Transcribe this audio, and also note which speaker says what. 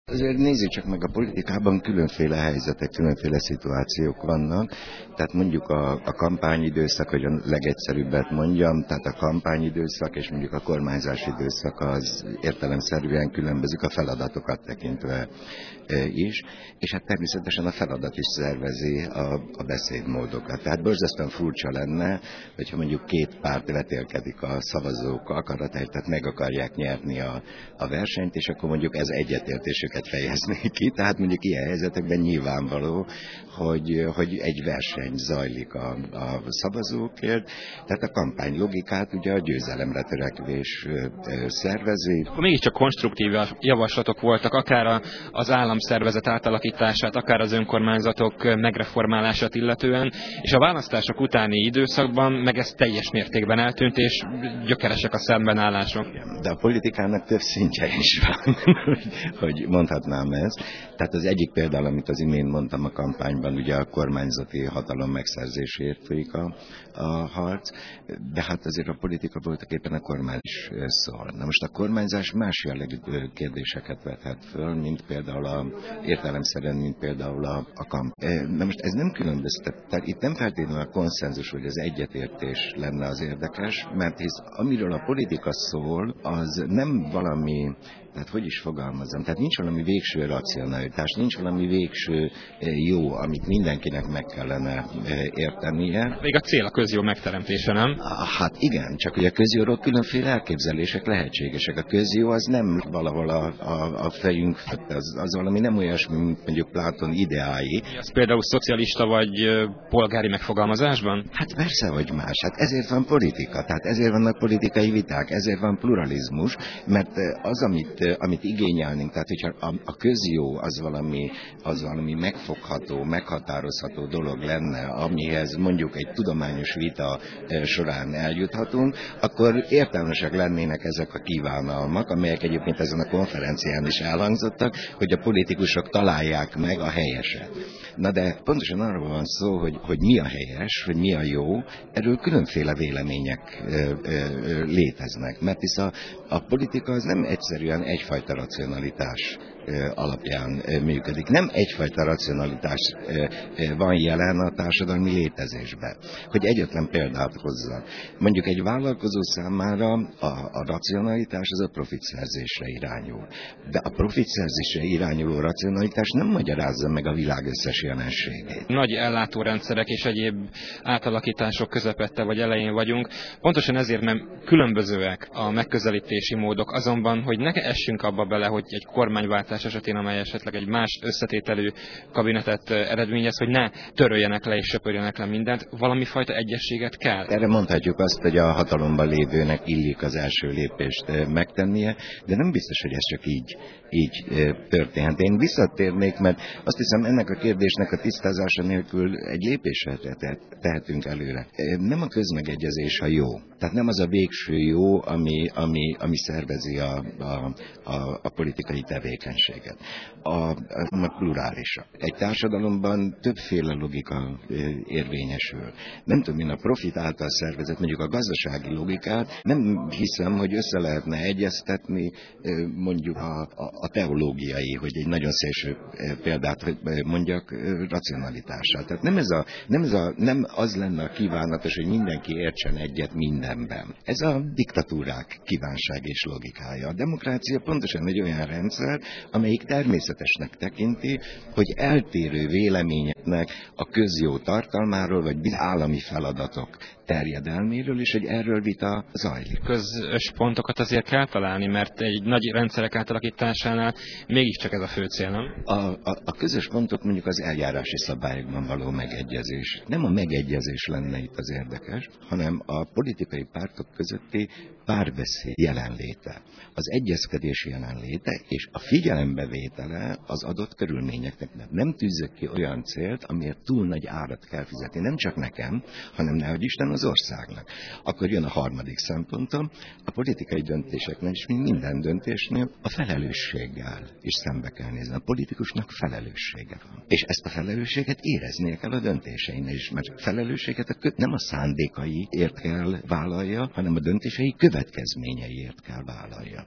Speaker 1: Azért nézzük csak meg, a politikában különféle helyzetek, különféle szituációk vannak. Tehát mondjuk a kampányidőszak, hogy a legegyszerűbbet mondjam, tehát a kampányidőszak és mondjuk a kormányzási időszak az értelemszerűen különbözik a feladatokat tekintve is, és hát természetesen a feladat is szervezi a beszédmódokat. Tehát borzasztóan furcsa lenne, hogyha mondjuk két párt vetélkedik a szavazók akaratáért, tehát meg akarják nyerni a versenyt, és akkor mondjuk ez egyetértésüket fejezné ki. Tehát mondjuk ilyen helyzetekben nyilvánvaló, hogy egy verseny zajlik a szavazókért, tehát a kampány logikát ugye a győzelemre törekvés szervezi.
Speaker 2: Akkor mégiscsak konstruktív javaslatok voltak, akár az államszervezet átalakítását, akár az önkormányzatok megreformálását illetően, és a választások utáni időszakban meg ez teljes mértékben eltűnt, és gyökeresek a szembenállások.
Speaker 1: De a politikának több szintje is van, hogy mondhatnám ezt. Tehát az egyik például, amit az imént mondtam a kampányban, ugye a kormányzati hatalom megszerzéséért folyik a harc, de hát azért a politika voltak éppen a kormány is szól. Na most a kormányzás más jellegű kérdéseket vethet föl, mint például értelemszerűen, mint például a kampány. Na most ez nem különböztet, tehát itt nem feltétlenül a konszenzus, hogy az egyetértés lenne az érdekes, mert hisz amiről a politika szól, az nem valami, tehát hogy is fogalmazom, tehát nincs valami végső racionalitás, nincs valami végső jó, amit mindenkinek meg kellene értenie.
Speaker 2: Még a cél a közjó megteremtése, nem?
Speaker 1: Hát igen, csak hogy a közjóról különféle elképzelések lehetségesek. A közjó az nem valahol a fejünk, az valami nem olyasmi, mint mondjuk Pláton ideái.
Speaker 2: Ez például szocialista vagy polgári megfogalmazásban?
Speaker 1: Hát persze, hogy más. Hát ezért van politika, tehát ezért vannak politikai viták, ezért van pluralizmus, mert az, amit igényelnénk, tehát hogyha a közjó az valami megfogható, meghatározható dolog lenne, amihez mondjuk egy tudományos vita során eljuthatunk, akkor értelmesek lennének ezek a kívánalmak, amelyek egyébként ezen a konferencián is elhangzottak, hogy a politikusok találják meg a helyeset. Na de pontosan arról van szó, hogy mi a helyes, hogy mi a jó, erről különféle vélemények léteznek, mert hisz a politika az nem egyszerűen egyfajta racionalitás alapján működik. Nem egyfajta racionalitás van jelen a társadalmi létezésben. Hogy egyetlen példát hozzak. Mondjuk egy vállalkozó számára a racionalitás az a profitszerzésre irányul. De a profitszerzésre irányuló racionalitás nem magyarázza meg a világ összes jelenségét.
Speaker 2: Nagy ellátórendszerek és egyéb átalakítások közepette vagy elején vagyunk. Pontosan ezért, mert különbözőek a megközelítési módok, azonban, hogy ne essünk abba bele, hogy egy kormányváltás esetén, amely esetleg egy más összetételű kabinetet eredményez, hogy ne töröljenek le és söpörjenek le mindent, valami fajta egyességet kell.
Speaker 1: Erre mondhatjuk azt, hogy a hatalomban lévőnek illik az első lépést megtennie, de nem biztos, hogy ez csak így történhet. Én visszatérnék, mert azt hiszem, ennek a kérdésnek a tisztázása nélkül egy lépésre tehetünk előre. Nem a közmegegyezés a jó. Tehát nem az a végső jó, ami szervezi a politikai tevékenységet. A plurálisak. Egy társadalomban többféle logika érvényesül. Nem tudom én, a profit által szervezett, mondjuk a gazdasági logikát, nem hiszem, hogy össze lehetne egyeztetni mondjuk a teológiai, hogy egy nagyon szélső példát mondjak, racionalitással. Tehát nem az lenne a kívánatos, hogy mindenki értsen egyet mindenben. Ez a diktatúrák kívánság és logikája. A demokrácia pontosan egy olyan rendszer, amelyik természetesnek tekinti, hogy eltérő véleményeknek a közjó tartalmáról, vagy állami feladatok terjedelméről, és hogy erről vita zajlik.
Speaker 2: Közös pontokat azért kell találni, mert egy nagy rendszerek átalakításánál mégiscsak ez a fő cél, nem?
Speaker 1: A közös pontok mondjuk az eljárási szabályokban való megegyezés. Nem a megegyezés lenne itt az érdekes, hanem a politikai pártok közötti párbeszéd jelenléte, az egyezkedés jelenléte és a figyelembevétele az adott körülményeknek. Nem tűzök ki olyan célt, amiért túl nagy árat kell fizetni, nem csak nekem, hanem nehogy Isten az országnak. Akkor jön a harmadik szempontom, a politikai döntéseknél és minden döntésnél a felelősséggel is szembe kell nézni. A politikusnak felelőssége van. És ezt a felelősséget éreznie kell a döntéseinél is, mert felelősséget nem a szándékaiért kell vállalja, hanem a döntései következményeiért kell vállalja.